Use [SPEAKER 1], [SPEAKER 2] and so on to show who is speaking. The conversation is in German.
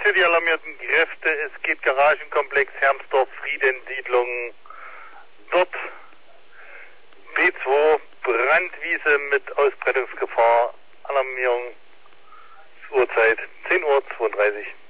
[SPEAKER 1] für die alarmierten Kräfte. Es geht Garagenkomplex Hermsdorf, Friedensiedlung. Dort B2, Brandwiese mit Ausbreitungsgefahr. Alarmierung, Uhrzeit 10:32 Uhr.